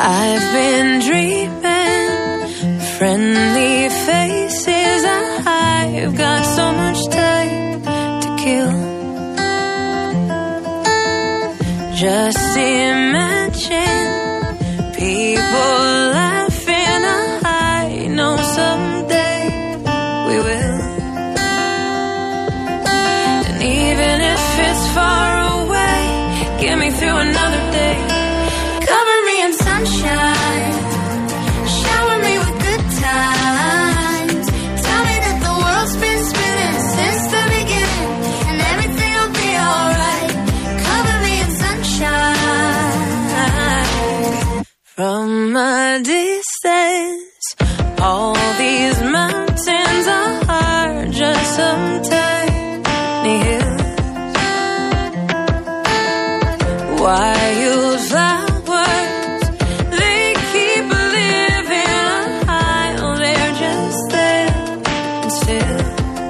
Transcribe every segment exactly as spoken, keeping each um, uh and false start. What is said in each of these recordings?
I've been dreaming, friendly faces. I've got so much time to kill. Just imagine people laughing. I know someday we will. And even if it's far away, get me through another day. Cover me in sunshine, shower me with good times. Tell me that the world's been spinning since the beginning, and everything will be alright. Cover me in sunshine. From a distance, all these mountains are just some tiny hills. Wildflowers, they keep living high. Oh, they're just there and still.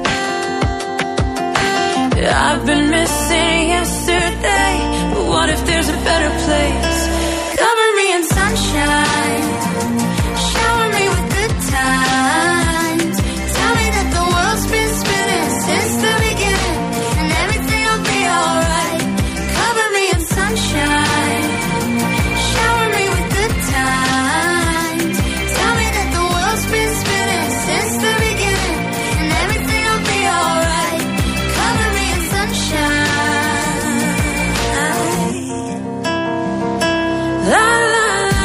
I've been missing yesterday, but what if there's a better place? Cover me in sunshine, shower me with good times. Tell me that the world's been spinning since the beginning, and everything will be alright. Cover me in sunshine, shower me with good times. Tell me that the world's been spinning since the beginning, and everything will be alright. Cover me in sunshine. La la.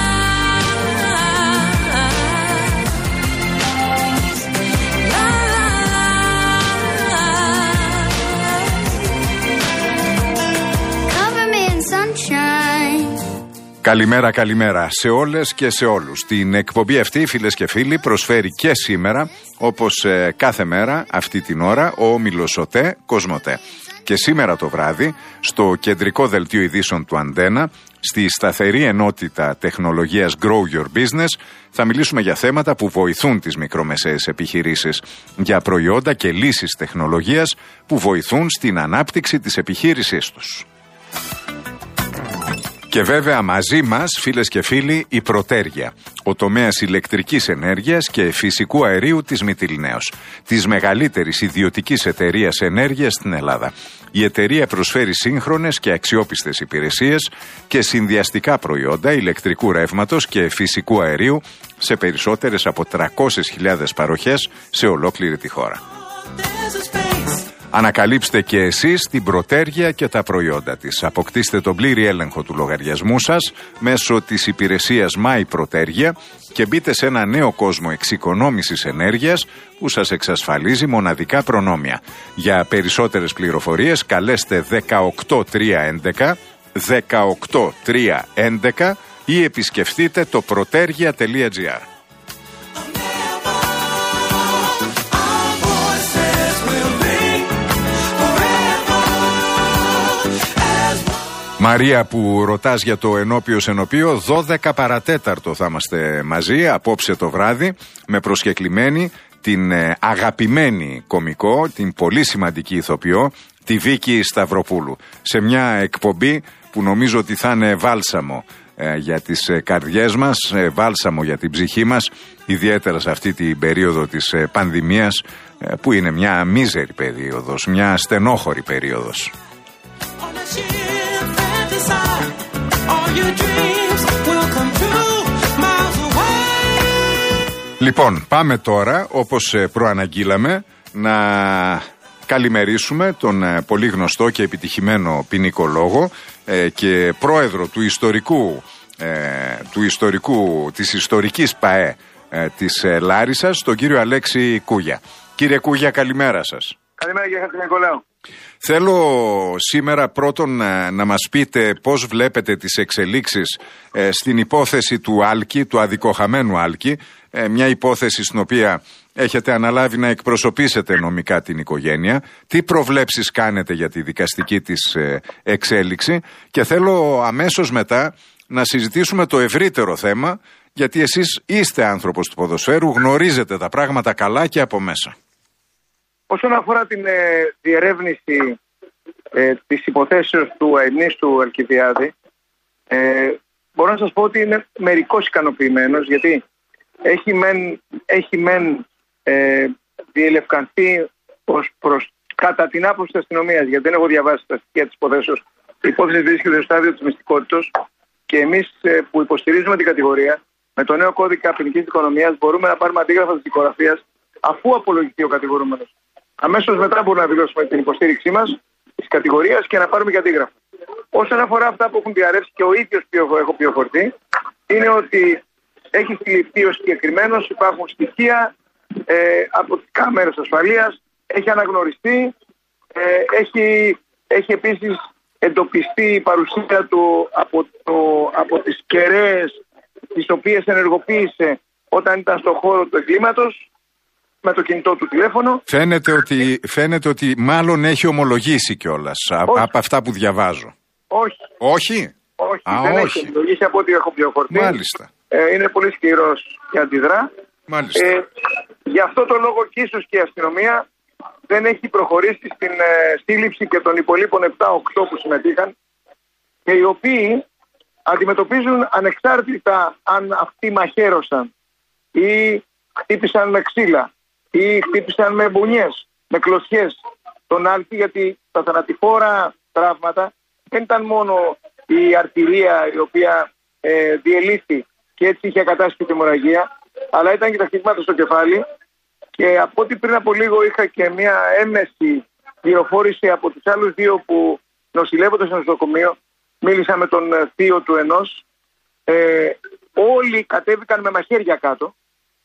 Καλημέρα, καλημέρα σε όλες και σε όλους. Την εκπομπή αυτή, φίλες και φίλοι, προσφέρει και σήμερα, όπως ε, κάθε μέρα, αυτή την ώρα, ο όμιλος ΟΤΕ Κοσμοτέ. Και σήμερα το βράδυ, στο κεντρικό δελτίο ειδήσεων του Αντένα, στη σταθερή ενότητα τεχνολογίας Grow Your Business, θα μιλήσουμε για θέματα που βοηθούν τις μικρομεσαίες επιχειρήσεις, για προϊόντα και λύσεις τεχνολογίας που βοηθούν στην ανάπτυξη της επιχείρησής τους. Και βέβαια μαζί μας, φίλες και φίλοι, η Πρωτέργεια, ο τομέας ηλεκτρικής ενέργειας και φυσικού αερίου της Μυτιληναίος, της μεγαλύτερης ιδιωτικής εταιρείας ενέργειας στην Ελλάδα. Η εταιρεία προσφέρει σύγχρονες και αξιόπιστες υπηρεσίες και συνδυαστικά προϊόντα ηλεκτρικού ρεύματος και φυσικού αερίου σε περισσότερες από τριακόσιες χιλιάδες παροχές σε ολόκληρη τη χώρα. Ανακαλύψτε και εσείς την Πρωτέργεια και τα προϊόντα της. Αποκτήστε τον πλήρη έλεγχο του λογαριασμού σας μέσω της υπηρεσίας My Πρωτέργεια και μπείτε σε ένα νέο κόσμο εξοικονόμησης ενέργειας που σας εξασφαλίζει μοναδικά προνόμια. Για περισσότερες πληροφορίες καλέστε δεκαοκτώ τριακόσια έντεκα δεκαοκτώ τριακόσια έντεκα ή επισκεφτείτε το protergia τελεία gr. Μαρία, που ρωτάς για το ενώπιος ενωπίο, δώδεκα παρατέταρτο θα είμαστε μαζί απόψε το βράδυ με προσκεκλημένη την ε, αγαπημένη κομικό, την πολύ σημαντική ηθοποιό, τη Βίκη Σταυροπούλου, σε μια εκπομπή που νομίζω ότι θα είναι βάλσαμο ε, για τις ε, καρδιές μας, ε, βάλσαμο για την ψυχή μας, ιδιαίτερα σε αυτή την περίοδο της ε, πανδημίας ε, που είναι μια μίζερη περίοδος, μια στενόχωρη περίοδος. Λοιπόν, πάμε τώρα, όπως προαναγγείλαμε, να καλημερίσουμε τον πολύ γνωστό και επιτυχημένο ποινικολόγο ε, και πρόεδρο του ιστορικού, ε, του ιστορικού, της ιστορικής ΠΑΕ ε, της ε, Λάρισσας, τον κύριο Αλέξη Κούγια. Κύριε Κούγια, καλημέρα σας. Καλημέρα κύριε Χατζηνικολάου. Θέλω σήμερα πρώτον να μας πείτε πώς βλέπετε τις εξελίξεις ε, στην υπόθεση του Άλκη, του αδικοχαμένου Άλκη, ε, μια υπόθεση στην οποία έχετε αναλάβει να εκπροσωπήσετε νομικά την οικογένεια. Τι προβλέψεις κάνετε για τη δικαστική της ε, εξέλιξη και θέλω αμέσως μετά να συζητήσουμε το ευρύτερο θέμα, γιατί εσείς είστε άνθρωπος του ποδοσφαίρου, γνωρίζετε τα πράγματα καλά και από μέσα. Όσον αφορά την ε, διερεύνηση ε, της υποθέσεως του αειμνίστου Αλκιβιάδη, ε, μπορώ να σας πω ότι είναι μερικώς ικανοποιημένος, γιατί έχει μεν, έχει μεν ε, διελευκανθεί ως προς, κατά την άποψη της αστυνομίας, γιατί δεν έχω διαβάσει τα στοιχεία της υποθέσεως. Η υπόθεση βρίσκεται στο στάδιο της μυστικότητας και εμείς ε, που υποστηρίζουμε την κατηγορία, με το νέο κώδικα ποινικής δικονομίας μπορούμε να πάρουμε αντίγραφα της δικογραφίας αφού απολογηθεί ο κατηγορούμενος. Αμέσως μετά μπορούμε να δηλώσουμε την υποστήριξή μας της κατηγορίας και να πάρουμε και αντίγραφα. Όσον αφορά αυτά που έχουν διαρρεύσει και ο ίδιος έχω πληροφορηθεί, είναι ότι έχει συλληφθεί ο συγκεκριμένος, υπάρχουν στοιχεία ε, από τις κάμερες ασφαλείας, έχει αναγνωριστεί, ε, έχει, έχει επίσης εντοπιστεί η παρουσία του από, το, από τις κεραίες τις οποίες ενεργοποίησε όταν ήταν στον χώρο του εγκλήματος με το κινητό του τηλέφωνο. Φαίνεται ότι, φαίνεται ότι μάλλον έχει ομολογήσει κιόλας από αυτά που διαβάζω. Όχι. Όχι. Όχι, Α, δεν όχι. έχει ομολογήσει από ό,τι έχω πληροφορηθεί. Μάλιστα. Ε, είναι πολύ σκληρός και αντιδρά. Μάλιστα. Ε, γι' αυτό το λόγο και ίσως και η αστυνομία δεν έχει προχωρήσει στην ε, σύλληψη και των υπολείπων επτά οκτώ που συμμετείχαν και οι οποίοι αντιμετωπίζουν ανεξάρτητα αν αυτοί μαχαίρωσαν ή χτύπησαν με ξύλα ή χτύπησαν με μπουνιές, με κλωτσιές τον άλτη, γιατί τα θανατηφόρα τραύματα δεν ήταν μόνο η αρτηρία η οποία ε, διελήφθη και έτσι είχε ακατάσχει τη αιμορραγία, αλλά ήταν και τα χτυπήματα στο κεφάλι. Και από ό,τι πριν από λίγο είχα και μια έμεση πληροφόρηση από τους άλλους δύο που νοσηλεύονται στο νοσοκομείο. Μίλησα με τον θείο του ενός. Ε, όλοι κατέβηκαν με μαχαίρια κάτω.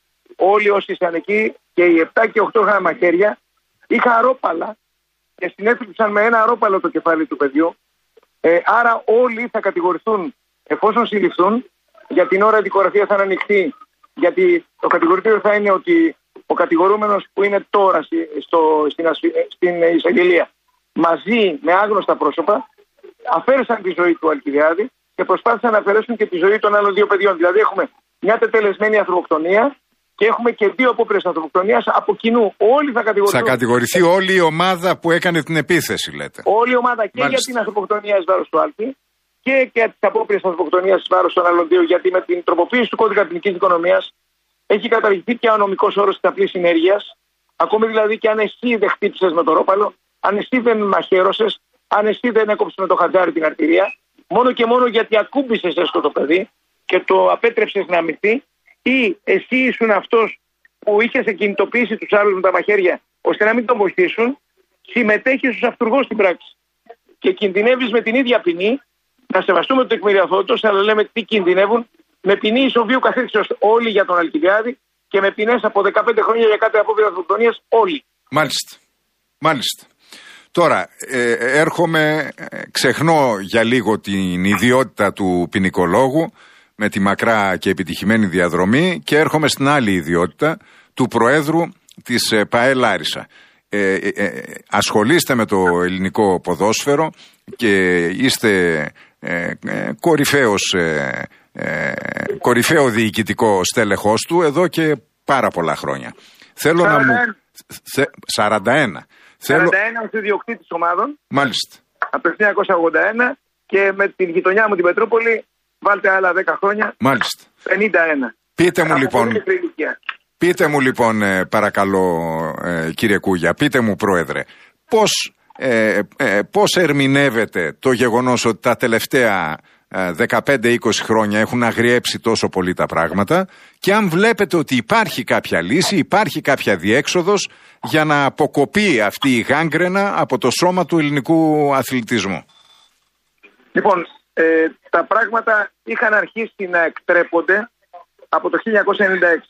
Όλοι όσοι ήταν εκεί και οι επτά και οκτώ είχαν μαχαίρια. Είχαν αρόπαλα και συνέφληψαν με ένα αρόπαλο το κεφάλι του παιδιού. Ε, άρα όλοι θα κατηγορηθούν εφόσον συλληφθούν. Για την ώρα η δικογραφία θα είναι ανοιχτή. Γιατί το κατηγορητήριο θα είναι ότι ο κατηγορούμενος που είναι τώρα στο, στην, στην εισαγγελία μαζί με άγνωστα πρόσωπα αφαίρεσαν τη ζωή του Αλκιβιάδη και προσπάθησαν να αφαιρέσουν και τη ζωή των άλλων δύο παιδιών. Δηλαδή έχουμε μια τετελεσμένη ανθρωποκτονία και έχουμε και δύο απόπειρες ανθρωποκτονίας από κοινού. Όλοι θα κατηγορηθούν. Θα κατηγορηθεί όλη η ομάδα που έκανε την επίθεση, λέτε. Όλη η ομάδα και Μάλιστα. για την ανθρωποκτονία εις βάρος του Άλκη και για τις απόπειρες ανθρωποκτονίας εις βάρος των άλλων δύο, γιατί με την τροποποίηση του κώδικα ποινικής δικονομίας έχει καταργηθεί και ο νομικός όρος της απλής συνέργειας. Ακόμη δηλαδή και αν εσύ δεν χτύπησες με το ρόπαλο, αν εσύ δεν μαχαίρωσες, αν εσύ δεν έκοψες με το χατζάρι την αρτηρία, μόνο και μόνο γιατί ακούμπησες έστω το παιδί και το απέτρεψες να αμυθεί, ή εσύ ήσουν αυτός που είχες εκκινητοποιήσει τους άλλους με τα μαχαίρια ώστε να μην τον βοηθήσουν, συμμετέχεις ως αυτουργός στην πράξη. Και κινδυνεύεις με την ίδια ποινή, να σεβαστούμε το τεκμηριωθότος, αλλά λέμε τι κινδυνεύουν, με ποινή ισοβίου καθέξεως όλοι για τον Αλκιβιάδη και με ποινές από δεκαπέντε χρόνια για κάθε απόπειρα ανθρωποκτονίας όλοι. Μάλιστα. Μάλιστα. Τώρα, ε, έρχομαι, ε, ξεχνώ για λίγο την ιδιότητα του ποινικολόγου με τη μακρά και επιτυχημένη διαδρομή και έρχομαι στην άλλη ιδιότητα του Προέδρου της ε, ΠΑΕ Λάρισα. Ε, ε, ε, ασχολείστε με το ελληνικό ποδόσφαιρο και είστε ε, ε, κορυφαίος, ε, ε, κορυφαίο διοικητικό στέλεχος του εδώ και πάρα πολλά χρόνια. Θέλω σαράντα ένα. να μου... Θε, σαράντα ένα. σαράντα ένα ως ιδιοκτήτης ομάδων. Μάλιστα. Από το χίλια εννιακόσια ογδόντα ένα και με την γειτονιά μου την Πετρούπολη βάλτε άλλα δέκα χρόνια. Μάλιστα. πενήντα ένα. Πείτε μου λοιπόν, πείτε μου λοιπόν ε, παρακαλώ ε, κύριε Κούγια, πείτε μου πρόεδρε, πώς, ε, ε, πώς ερμηνεύεται το γεγονός ότι τα τελευταία ε, δεκαπέντε είκοσι χρόνια έχουν αγριέψει τόσο πολύ τα πράγματα και αν βλέπετε ότι υπάρχει κάποια λύση, υπάρχει κάποια διέξοδος για να αποκοπεί αυτή η γάγκρενα από το σώμα του ελληνικού αθλητισμού. Λοιπόν, ε, τα πράγματα είχαν αρχίσει να εκτρέπονται από το χίλια εννιακόσια ενενήντα έξι.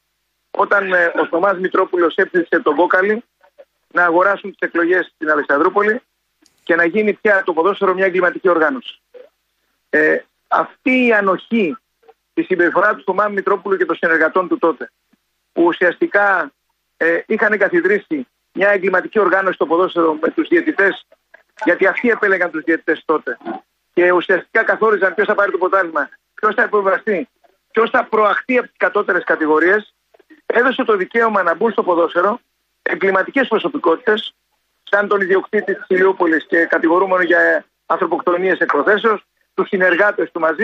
Όταν ε, ο Θωμάς Μητρόπουλος έπληξε τον Κόκαλη να αγοράσουν τις εκλογές στην Αλεξανδρούπολη και να γίνει πια το ποδόσφαιρο μια εγκληματική οργάνωση. Ε, αυτή η ανοχή, η συμπεριφορά του Θωμά Μητρόπουλου και των συνεργατών του τότε, που ουσιαστικά ε, είχαν εγκαθιδρύσει μια εγκληματική οργάνωση στο ποδόσφαιρο με τους διαιτητές, γιατί αυτοί επέλεγαν τους διαιτητές τότε και ουσιαστικά καθόριζαν ποιος θα πάρει το πρωτάθλημα, ποιος θα υποβραστεί, ποιος θα προαχθεί από τις κατώτερες κατηγορίες, έδωσε το δικαίωμα να μπουν στο ποδόσφαιρο εγκληματικές προσωπικότητες, σαν τον ιδιοκτήτη της Ηλιούπολης και κατηγορούμενο για ανθρωποκτονίες εκ προθέσεως, τους συνεργάτες του μαζί,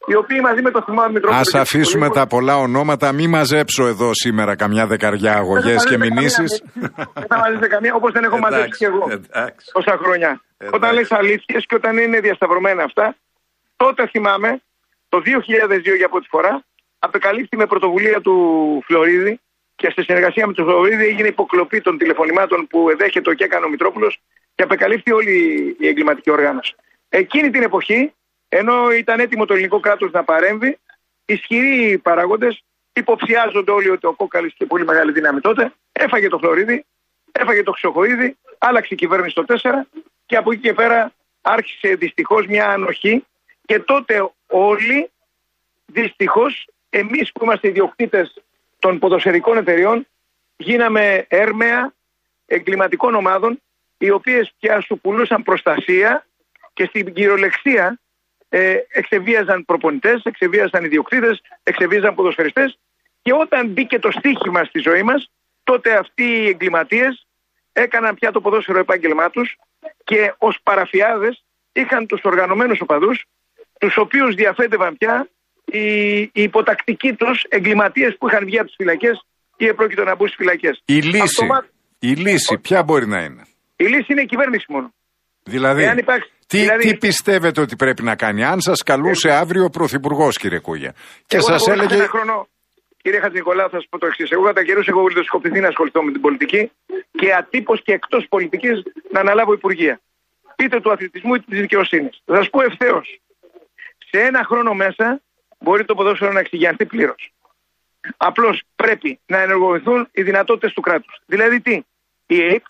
οι οποίοι μαζί με το Θωμά Μητρόπουλο. Ας αφήσουμε τα πολλά ονόματα, μη μαζέψω εδώ σήμερα καμιά δεκαριά αγωγές και μηνύσεις. Δεν θα μαζέψετε καμία, όπως δεν έχω μαζέψει και εγώ τόσα χρόνια. Όταν λες αλήθειες και όταν είναι διασταυρωμένα αυτά, τότε θυμάμαι το δύο χιλιάδες δύο για πρώτη φορά απεκαλύφθη με πρωτοβουλία του Φλωρίδη και στη συνεργασία με τον Φλωρίδη έγινε υποκλοπή των τηλεφωνημάτων που εδέχεται και έκανε ο Μητρόπουλος και απεκαλύφθη όλη η εγκληματική οργάνωση. Εκείνη την εποχή, ενώ ήταν έτοιμο το ελληνικό κράτος να παρέμβει, ισχυροί παράγοντες υποψιάζονται όλοι ότι ο Κόκαλης είχε πολύ μεγάλη δύναμη τότε. Έφαγε το Φλωρίδη, έφαγε το Χρυσοχοΐδη, άλλαξε η κυβέρνηση το τέσσερα και από εκεί και πέρα άρχισε δυστυχώς μια ανοχή και τότε όλοι δυστυχώς εμείς που είμαστε ιδιοκτήτες των ποδοσφαιρικών εταιριών γίναμε έρμεα εγκληματικών ομάδων οι οποίες πια σου πουλούσαν προστασία και στην κυριολεξία ε, εξεβίαζαν προπονητές, εξεβίαζαν ιδιοκτήτες, εξεβίαζαν ποδοσφαιριστές και όταν μπήκε το στοίχημα στη ζωή μας τότε αυτοί οι εγκληματίες έκαναν πια το ποδόσφαιρο επάγγελμά τους και ως παραφιάδες είχαν τους οργανωμένους οπαδούς τους οποίους διαφέτευαν πια οι, οι υποτακτικοί τους εγκληματίες που είχαν βγει από τις φυλακές ή επρόκειτο να μπουν στις φυλακές. Η λύση, Αυτομα... η λύση ποια μπορεί να είναι? Η λύση είναι η κυβέρνηση μόνο. Δηλαδή, υπάρξει... τι, δηλαδή... τι πιστεύετε ότι πρέπει να κάνει? Αν σας καλούσε ε... αύριο ο Πρωθυπουργός, κύριε Κούγια, και εγώ σας έλεγε... Ένα χρόνο, κύριε Χατζηνικολάου, θα σας πω το εξής. Εγώ κατά καιρούς έχω βουλευτικοποιηθεί να ασχοληθώ με την πολιτική και ατύπως και εκτός πολιτικής να αναλάβω υπουργεία. Είτε του αθλητισμού είτε της δικαιοσύνης. Θα σας πω ευθέως. Σε ένα χρόνο μέσα μπορεί το ποδόσφαιρο να εξηγιανθεί πλήρως. Απλώς πρέπει να ενεργοποιηθούν οι δυνατότητες του κράτους. Δηλαδή τι? Η ΕΕΠ,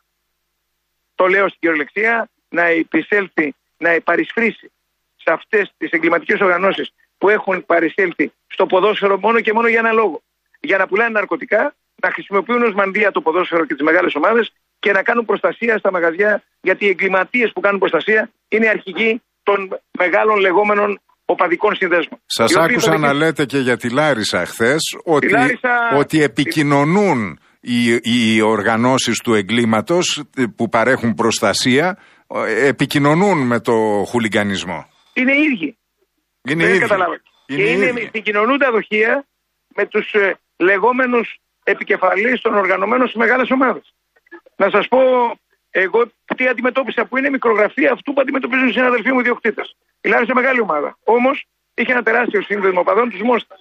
το λέω στην κυριολεξία, να επισέλθει, να παρισφρήσει σε αυτές τις εγκληματικές οργανώσεις που έχουν παρισέλθει στο ποδόσφαιρο μόνο και μόνο για ένα λόγο. Για να πουλάνε ναρκωτικά, να χρησιμοποιούν ως μανδύα το ποδόσφαιρο και τις μεγάλες ομάδες και να κάνουν προστασία στα μαγαζιά, γιατί οι εγκληματίες που κάνουν προστασία είναι αρχηγοί των μεγάλων λεγόμενων οπαδικών συνδέσμων. Σας άκουσα να λέτε και για τη Λάρισα χθες ότι, Λάρισα... ότι επικοινωνούν οι, οι οργανώσεις του εγκλήματος που παρέχουν προστασία, επικοινωνούν με το χουλιγκανισμό. Είναι οι ίδιοι. Είναι οι ίδιοι. Και είναι, επικοινωνούν τα δοχεία με τους ε, λεγόμενους επικεφαλείς των οργανωμένων στις μεγάλες ομάδες. Να σας πω εγώ τι αντιμετώπισα, που είναι μικρογραφία αυτού που αντιμετωπίζουν οι συναδελφοί μου ιδιοκτήτες. Η Λάρισα μεγάλη ομάδα. Όμως είχε ένα τεράστιο σύνδεσμο οπαδών, τους Μόστας.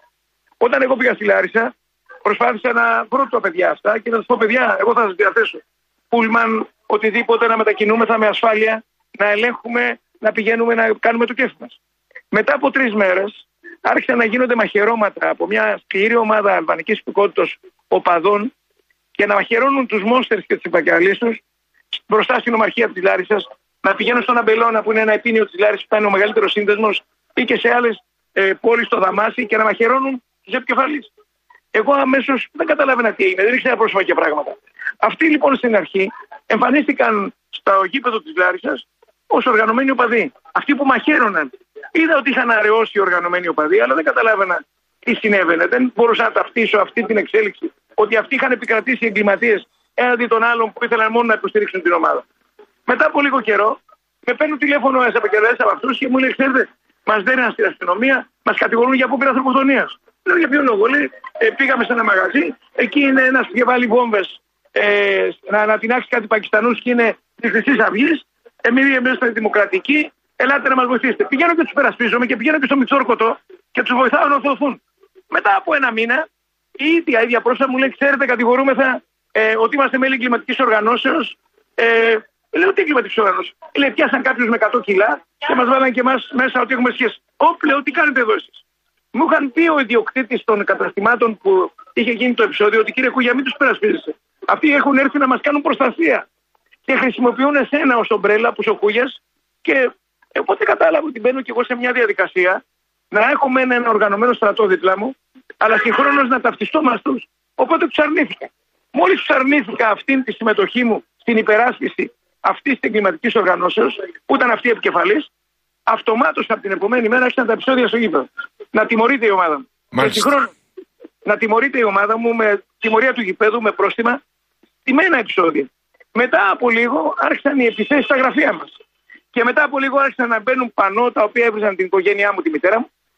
Όταν εγώ πήγα στη Λάρισα, προσπάθησα να βρω τα παιδιά αυτά και να τους πω: παιδιά, εγώ θα σας διαθέσω πούλμαν, οτιδήποτε, να μετακινούμεθα με ασφάλεια, να ελέγχουμε, να πηγαίνουμε να κάνουμε το κέφι μας. Μετά από τρεις μέρες άρχισαν να γίνονται μαχαιρώματα από μια σκληρή ομάδα αλβανικής υπηκότητας οπαδών και να μαχαιρώνουν τους Μόστερς και τις επικεφαλείς τους μπροστά στην ομαρχία της Λάρισσας, να πηγαίνουν στον Αμπελώνα που είναι ένα επίνειο της Λάρισσας που είναι ο μεγαλύτερος σύνδεσμος, ή και σε άλλες ε, πόλεις στο Δαμάσι και να μαχαιρώνουν τους επικεφαλείς. Εγώ αμέσως δεν καταλάβαινα τι έγινε, δεν ήξερα πρόσωπα και πράγματα. Αυτοί λοιπόν στην αρχή εμφανίστηκαν στο γήπεδο της Λάρισσας ως οργανωμένοι οπαδοί. Αυτοί που μαχαίρωναν. Είδα ότι είχαν αραιώσει οι οργανωμένοι οπαδοί, αλλά δεν καταλάβαινα τι συνέβαινε. Δεν μπορούσα να ταυτίσω αυτή την εξέλιξη. Ότι αυτοί είχαν επικρατήσει εγκληματίες έναντι των άλλων που ήθελαν μόνο να υποστηρίξουν την ομάδα. Μετά από λίγο καιρό, με παίρνουν τηλέφωνο ένας επικεφαλής από αυτούς και μου λέει: ξέρετε, μας δέρναν στην αστυνομία, μας κατηγορούν για απόπειρα ανθρωποκτονίας. Λέω: για ποιο λόγο? Λέει: ε, πήγαμε σε ένα μαγαζί, εκεί είναι ένας που είχε βάλει βόμβες ε, να ανατινάξει κάτι Πακιστανούς και είναι τη Χρυσής Αυγής. Εμείς είμαστε δημοκρατικοί, ελάτε να μας βοηθήσετε. Πηγαίνω και τους περασπίζομαι και πηγαίνω και στο Μητσόρκοτο και τους βοηθάω να ορθωθούν. Μετά από ένα μήνα, η ίδια, η ίδια πρόσωπα μου λέει: ξέρετε, κατηγορούμεθα ε, ότι είμαστε μέλη εγκληματικής οργανώσεως. Ε, λέω: τι εγκληματικής οργανώσεως? Λέει: πιάσαν κάποιους με εκατό κιλά και μας βάλαν και εμάς μέσα ότι έχουμε σχέση. Όπ, λέω: τι κάνετε εδώ εσείς? Μου είχαν πει ο ιδιοκτήτης των καταστημάτων που είχε γίνει το επεισόδιο ότι κύριε Κούγια, μην τους περασπίζεσαι. Αυτοί έχουν έρθει να μας κάνουν προστασία και χρησιμοποιούν εσένα ως ομπρέλα που σοκούγιας. Και οπότε κατάλαβα ότι μπαίνω κι εγώ σε μια διαδικασία να έχω με ένα οργανωμένο στρατό δίπλα μου, αλλά συγχρόνως να ταυτιστώ με αυτούς. Οπότε τους αρνήθηκα. Μόλις τους αρνήθηκα αυτήν τη συμμετοχή μου στην υπεράσπιση αυτής της εγκληματικής οργανώσεως, που ήταν αυτή η επικεφαλής, αυτομάτως από την επομένη μέρα άρχισαν τα επεισόδια στο γήπεδο. Να τιμωρείται η ομάδα μου. Και συγχρόνως να τιμωρείται η ομάδα μου με τιμωρία του γηπέδου, με πρόστιμα, τιμένα επεισόδια. Μετά από λίγο άρχισαν οι επιθέσεις στα γραφεία μας. Και μετά από λίγο άρχισαν να μπαίνουν πανό τα οποία έβριζαν την οικογένειά μου, τη μητέρα μου,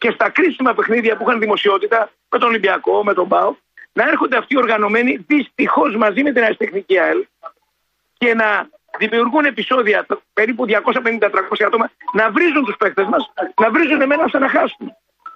και στα κρίσιμα παιχνίδια που είχαν δημοσιότητα με τον Ολυμπιακό, με τον ΠΑΟΚ, να έρχονται αυτοί οργανωμένοι δυστυχώς μαζί με την αριστεχνική ΑΕΛ και να δημιουργούν επεισόδια περίπου διακόσια πενήντα με τριακόσια άτομα, να βρίζουν τους παίκτες μας, να βρίζουν εμένα ώστε να χάσουν.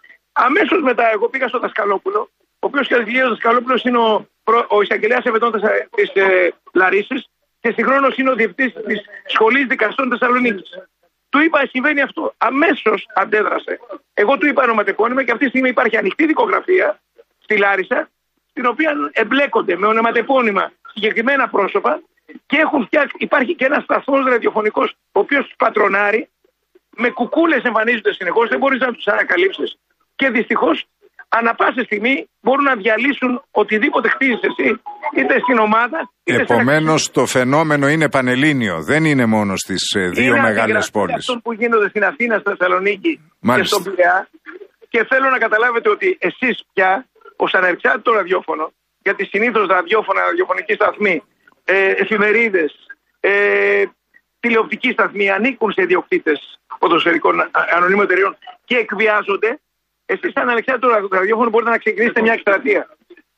Αμέσως μετά εγώ πήγα στο Δασκαλόπουλο, ο οποίος και ο Δασκαλόπουλος είναι ο, ο εισαγγελέας ευετών της ε, Λαρίσης και συγχρόνως είναι ο διευθυντής της Σχολής Δικαστών Θεσσαλονίκης. Του είπα, συμβαίνει αυτό. Αμέσως αντέδρασε. Εγώ του είπα ονοματεπώνυμα και αυτή τη στιγμή υπάρχει ανοιχτή δικογραφία στη Λάρισα, στην οποία εμπλέκονται με ονοματεπώνυμα συγκεκριμένα πρόσωπα και έχουν φτιάξει, υπάρχει και ένας σταθμός ραδιοφωνικός ο οποίος τους πατρονάρει, με κουκούλες εμφανίζονται συνεχώς, δεν μπορείς να τους ανακαλύψεις. Και δυστυχώς, ανά πάσα στιγμή μπορούν να διαλύσουν οτιδήποτε χτίζεις εσύ, είτε στην ομάδα. Επομένως, ένα... το φαινόμενο είναι πανελλήνιο, δεν είναι μόνο στις δύο είναι μεγάλες πόλεις. Είναι αυτό που γίνονται στην Αθήνα, στη Θεσσαλονίκη και στον Πειραιά. Και θέλω να καταλάβετε ότι εσείς πια, ως ανεξάρτητο ραδιόφωνο, γιατί συνήθως ραδιόφωνα, ραδιοφωνική σταθμή, ε, εφημερίδες, ε, τηλεοπτικοί σταθμοί ανήκουν σε ιδιοκτήτες ποδοσφαιρικών ανωνύμων εταιρείων και εκβιάζονται. Εσείς σαν ανεξάρτητο ραδιόφωνο μπορείτε να ξεκινήσετε μια εκστρατεία.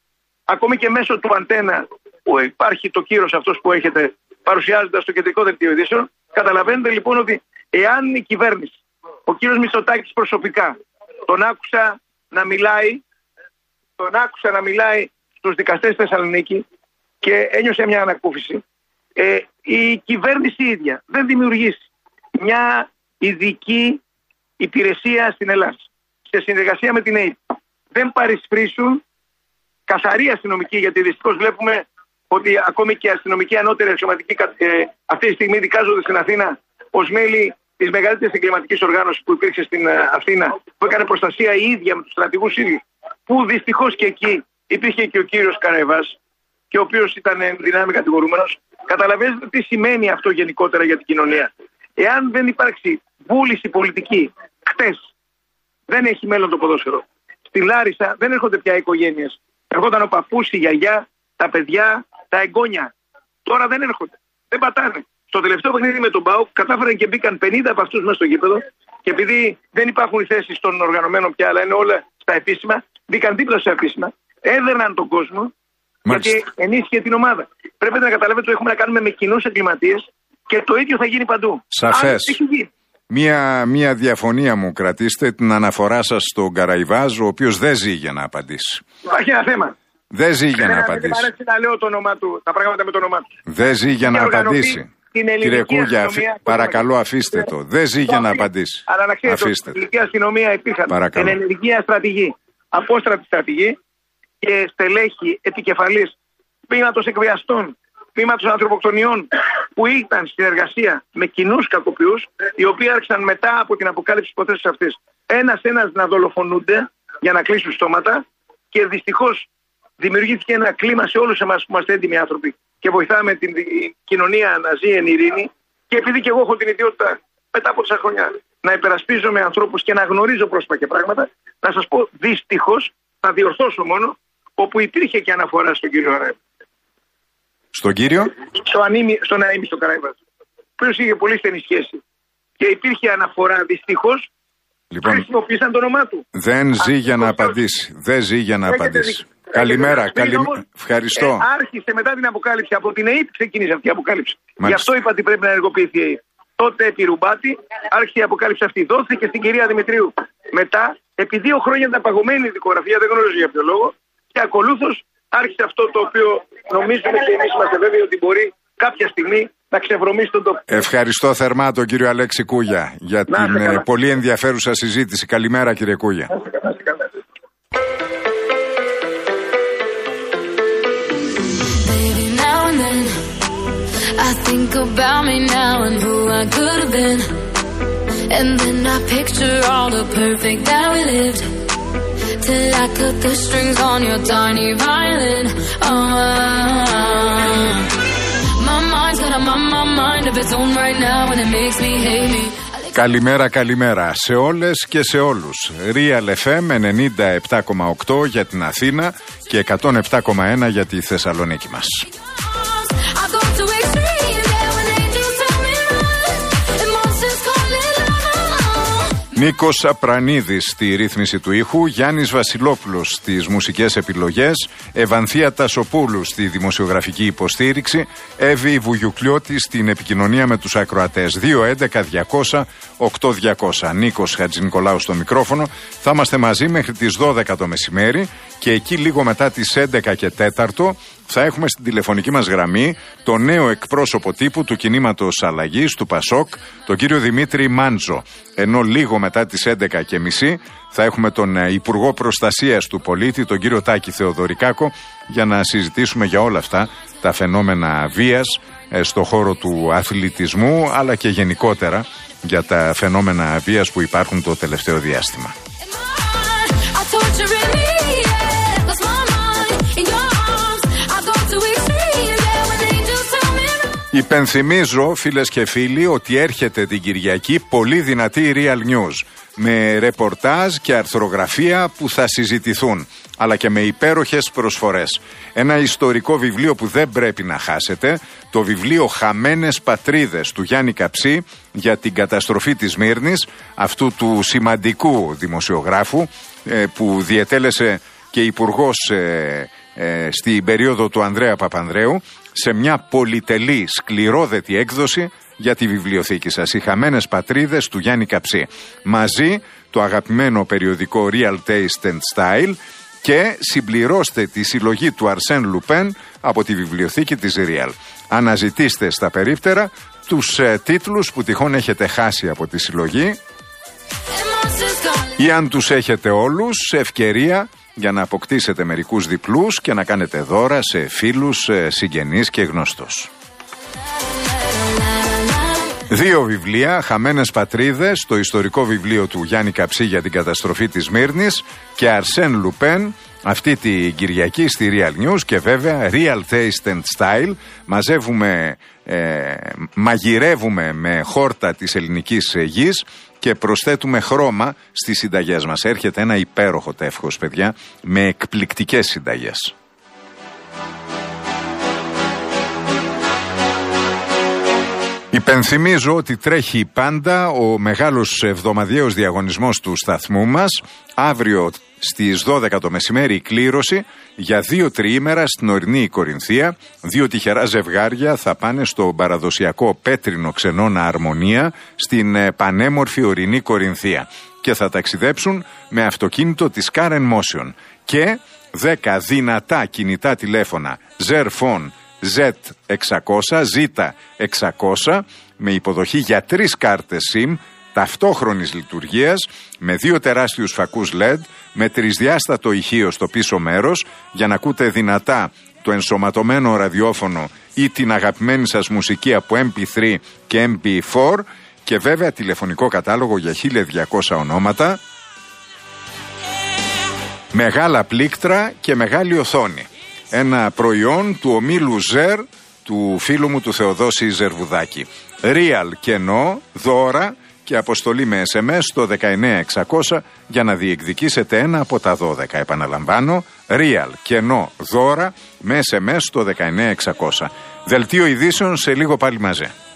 Ακόμη και μέσω του αντένα που υπάρχει το κύρος αυτός που έχετε παρουσιάζοντας το κεντρικό δελτίο ειδήσεων. Καταλαβαίνετε λοιπόν ότι εάν η κυβέρνηση, ο κύριος Μητσοτάκης προσωπικά, τον άκουσα να μιλάει, τον άκουσα να μιλάει στους δικαστές στη Θεσσαλονίκη και ένιωσε μια ανακούφιση. Ε, η κυβέρνηση ίδια δεν δημιουργήσει μια ειδική υπηρεσία στην Ελλάδα σε συνεργασία με την ΑΕΠ. Δεν παρισφρήσουν καθαρή αστυνομική, γιατί δυστυχώς βλέπουμε ότι ακόμη και αστυνομικοί ανώτεροι αξιωματικοί ε, αυτή τη στιγμή δικάζονται στην Αθήνα ως μέλη της μεγαλύτερης εγκληματικής οργάνωσης που υπήρξε στην ε, Αθήνα, που έκανε προστασία η ίδια με τους στρατηγούς ίδιους, που δυστυχώς και εκεί υπήρχε και ο κύριος Καραϊβάς, και ο οποίος ήταν δυνάμει κατηγορούμενος. Καταλαβαίνετε τι σημαίνει αυτό γενικότερα για την κοινωνία. Εάν δεν υπάρξει βούληση πολιτική, χτες δεν έχει μέλλον το ποδόσφαιρο. Στη Λάρισα δεν έρχονται πια οικογένειες. Έρχονταν ο παππούς, η γιαγιά, τα παιδιά, τα εγγόνια. Τώρα δεν έρχονται. Δεν πατάνε. Στο τελευταίο παιχνίδι με τον ΠΑΟΚ κατάφεραν και μπήκαν πενήντα από αυτούς μέσα στο γήπεδο. Και επειδή δεν υπάρχουν οι θέσεις των οργανωμένων πια, αλλά είναι όλα στα επίσημα, μπήκαν δίπλα στα επίσημα, έδερναν τον κόσμο. Μάλιστα. Γιατί ενίσχυε την ομάδα. Πρέπει να καταλάβετε ότι έχουμε να κάνουμε με κοινούς εγκληματίες και το ίδιο θα γίνει παντού. Σαφές. Μία, μία διαφωνία μου κρατήστε, την αναφορά σας στον Καραϊβάζ, ο οποίος δεν ζει για να απαντήσει. Υπάρχει ένα θέμα. Δεν ζει για να απαντήσει. Δεν αρέσει να λέω το όνομά του, τα πράγματα με το όνομά του. Δεν ζει για να απαντήσει. Κύριε Κούγια, αφή... παρακαλώ αφήστε το. Δεν ζει για να απαντήσει. Αλλά να ξέρετε ότι στην ελληνική αστυνομία υπήρχαν ενεργεία στρατηγοί, απόστρατη στρατηγοί και στελέχη επικεφαλής τμήματος εκβιαστών, τμήματος ανθρωποκτονιών, που ήταν στην εργασία με κοινούς κακοποιούς, οι οποίοι άρχισαν μετά από την αποκάλυψη της υποθέσης αυτής ένας-ένας να δολοφονούνται για να κλείσουν στόματα, και δυστυχώς δημιουργήθηκε ένα κλίμα σε όλους εμάς που είμαστε έντιμοι άνθρωποι και βοηθάμε την κοινωνία να ζει εν ειρήνη. Και επειδή και εγώ έχω την ιδιότητα μετά από τόσα χρόνια να υπερασπίζομαι ανθρώπους και να γνωρίζω πρόσωπα και πράγματα, να σας πω δυστυχώς, θα διορθώσω μόνο, όπου υπήρχε και αναφορά στον κύριο Αρέμ. Στον κύριο? Στο ανήμι, στον Αήμι, στον Καραϊβάζ. Ο οποίος είχε πολύ στενή σχέση. Και υπήρχε αναφορά, δυστυχώς, λοιπόν, χρησιμοποίησαν το όνομά του. Δεν ζει για να απαντήσει. Δεν ζει για να απαντήσει. Καλημέρα, καλημέρα. Ευχαριστώ. Ε, άρχισε μετά την αποκάλυψη. Από την ΑΕΠ ξεκίνησε αυτή η αποκάλυψη. Μάλιστα. Γι' αυτό είπα ότι πρέπει να ενεργοποιηθεί η ΑΕΠ. Τότε επί Ρουμπάτη άρχισε η αποκάλυψη αυτή. Δόθηκε στην κυρία Δημητρίου. Μετά, επί δύο χρόνια ήταν παγωμένη η δικογραφία, δεν γνωρίζω για ποιο λόγο. Και ακολούθως άρχισε αυτό το οποίο νομίζουμε και εμείς είμαστε βέβαιοι ότι μπορεί κάποια στιγμή να ξεβρωμίσει τον τόπο. Ευχαριστώ θερμά τον κύριο Αλέξη Κούγια για να, την ε, πολύ ενδιαφέρουσα συζήτηση. Καλημέρα κύριε Κούγια. Να, να, I think about me now and who I could have been. And then I picture all the perfect that we lived. Till I cut the strings on your tiny violin. Oh, my mind's got a my, my mind of its own right now and it makes me hate me. Καλημέρα, καλημέρα σε όλες και σε όλους. Real εφ εμ ενενήντα επτά κόμμα οκτώ για την Αθήνα και εκατόν επτά κόμμα ένα για τη Θεσσαλονίκη μας. Νίκος Απρανίδης στη ρύθμιση του ήχου, Γιάννης Βασιλόπουλος στις μουσικές επιλογές, Ευανθία Τασοπούλου στη δημοσιογραφική υποστήριξη, Εύη Βουγιουκλιώτη στην επικοινωνία με τους ακροατές. δύο έντεκα διακόσια οκτώ διακόσια. Νίκος Χατζηνικολάου στο μικρόφωνο. Θα είμαστε μαζί μέχρι τις δώδεκα το μεσημέρι και εκεί λίγο μετά τις έντεκα και τέταρτο θα έχουμε στην τηλεφωνική μας γραμμή το νέο εκπρόσωπο τύπου του κινήματος αλλαγής του Πασόκ, τον κύριο Δημήτρη Μάντζο. Ενώ λίγο μετά τις έντεκα και μισή θα έχουμε τον Υπουργό Προστασίας του Πολίτη, τον κύριο Τάκη Θεοδωρικάκο, για να συζητήσουμε για όλα αυτά τα φαινόμενα βίας στο χώρο του αθλητισμού, αλλά και γενικότερα για τα φαινόμενα βίας που υπάρχουν το τελευταίο διάστημα. Υπενθυμίζω, φίλες και φίλοι, ότι έρχεται την Κυριακή πολύ δυνατή Real News, με ρεπορτάζ και αρθρογραφία που θα συζητηθούν, αλλά και με υπέροχες προσφορές. Ένα ιστορικό βιβλίο που δεν πρέπει να χάσετε, το βιβλίο «Χαμένες Πατρίδες» του Γιάννη Καψί για την καταστροφή της Σμύρνης, αυτού του σημαντικού δημοσιογράφου ε, που διετέλεσε και υπουργός ε, ε, στην περίοδο του Ανδρέα Παπανδρέου, σε μια πολυτελή, σκληρόδετη έκδοση για τη βιβλιοθήκη σας. Οι Χαμένες Πατρίδες του Γιάννη Καψί. Μαζί το αγαπημένο περιοδικό Real Taste and Style και συμπληρώστε τη συλλογή του Αρσέν Λουπέν από τη βιβλιοθήκη της Real. Αναζητήστε στα περίπτερα τους ε, τίτλους που τυχόν έχετε χάσει από τη συλλογή ή αν τους έχετε όλους, ευκαιρία για να αποκτήσετε μερικούς διπλούς και να κάνετε δώρα σε φίλους, συγγενείς και γνωστούς. Δύο βιβλία, Χαμένες Πατρίδες, το ιστορικό βιβλίο του Γιάννη Καψί για την καταστροφή της Σμύρνης, και Αρσέν Λουπέν αυτή την Κυριακή στη Real News, και βέβαια Real Taste and Style. Μαζεύουμε, ε, μαγειρεύουμε με χόρτα της ελληνικής γης και προσθέτουμε χρώμα στις συνταγές μας. Έρχεται ένα υπέροχο τεύχος, παιδιά, με εκπληκτικές συνταγές. Υπενθυμίζω ότι τρέχει πάντα ο μεγάλος εβδομαδιαίος διαγωνισμός του σταθμού μας. Αύριο στις δώδεκα το μεσημέρι η κλήρωση για δύο τριήμερα στην ορεινή Κορινθία. Δύο τυχερά ζευγάρια θα πάνε στο παραδοσιακό πέτρινο ξενώνα Αρμονία στην πανέμορφη ορεινή Κορινθία και θα ταξιδέψουν με αυτοκίνητο της Karen Motion και δέκα δυνατά κινητά τηλέφωνα Zerphone ζετ εξακόσια, ζέτα εξακόσια, με υποδοχή για τρεις κάρτες SIM ταυτόχρονης λειτουργίας, με δύο τεράστιους φακούς ελ ι ντι, με τρισδιάστατο ηχείο στο πίσω μέρος για να ακούτε δυνατά το ενσωματωμένο ραδιόφωνο ή την αγαπημένη σας μουσική από εμ πι θρι και εμ πι φορ, και βέβαια τηλεφωνικό κατάλογο για χίλια διακόσια ονόματα, μεγάλα πλήκτρα και μεγάλη οθόνη. Ένα προϊόν του ομίλου Ζερ, του φίλου μου του Θεοδόση Ζερβουδάκη. Real κενό, δώρα και αποστολή με ες εμ ες στο δεκαεννέα εξακόσια για να διεκδικήσετε ένα από τα δώδεκα. Επαναλαμβάνω, Real κενό, δώρα με ες εμ ες στο δεκαεννέα εξακόσια. Δελτίο ειδήσεων σε λίγο πάλι μαζί.